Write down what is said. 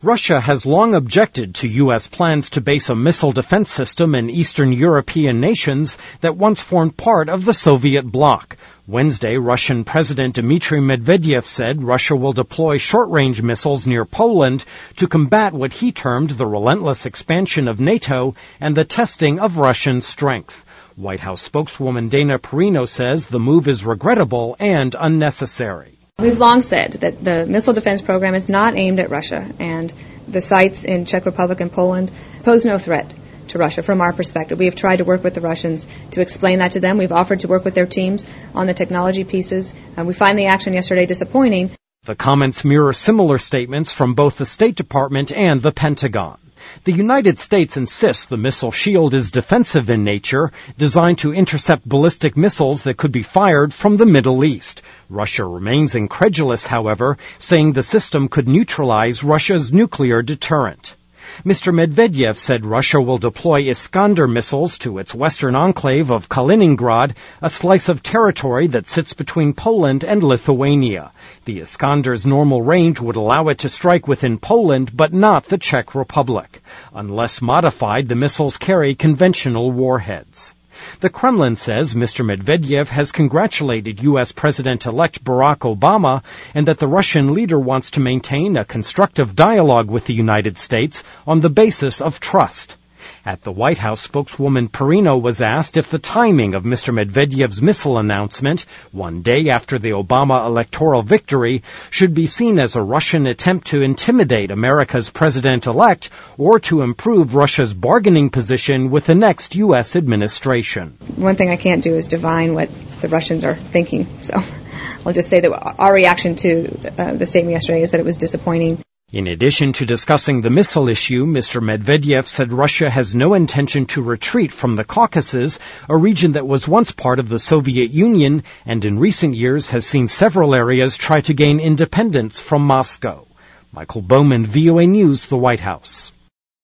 Russia has long objected to U.S. plans to base a missile defense system in Eastern European nations that once formed part of the Soviet bloc. Wednesday, Russian President Dmitry Medvedev said Russia will deploy short-range missiles near Poland to combat what he termed the relentless expansion of NATO and the testing of Russian strength. White House spokeswoman Dana Perino says the move is regrettable and unnecessary. We've long said that the missile defense program is not aimed at Russia, and the sites in Czech Republic and Poland pose no threat to Russia from our perspective. We have tried to work with the Russians to explain that to them. We've offered to work with their teams on the technology pieces. We find the action yesterday disappointing. The comments mirror similar statements from both the State Department and the Pentagon. The United States insists the missile shield is defensive in nature, designed to intercept ballistic missiles that could be fired from the Middle East. Russia remains incredulous, however, saying the system could neutralize Russia's nuclear deterrent. Mr. Medvedev said Russia will deploy Iskander missiles to its western enclave of Kaliningrad, a slice of territory that sits between Poland and Lithuania. The Iskander's normal range would allow it to strike within Poland, but not the Czech Republic. Unless modified, the missiles carry conventional warheads. The Kremlin says Mr. Medvedev has congratulated U.S. President-elect Barack Obama and that the Russian leader wants to maintain a constructive dialogue with the United States on the basis of trust. At the White House, spokeswoman Perino was asked if the timing of Mr. Medvedev's missile announcement, one day after the Obama electoral victory, should be seen as a Russian attempt to intimidate America's president-elect or to improve Russia's bargaining position with the next U.S. administration. One thing I can't do is divine what the Russians are thinking, so I'll just say that our reaction to the statement yesterday is that it was disappointing. In addition to discussing the missile issue, Mr. Medvedev said Russia has no intention to retreat from the Caucasus, a region that was once part of the Soviet Union and in recent years has seen several areas try to gain independence from Moscow. Michael Bowman, VOA News, the White House.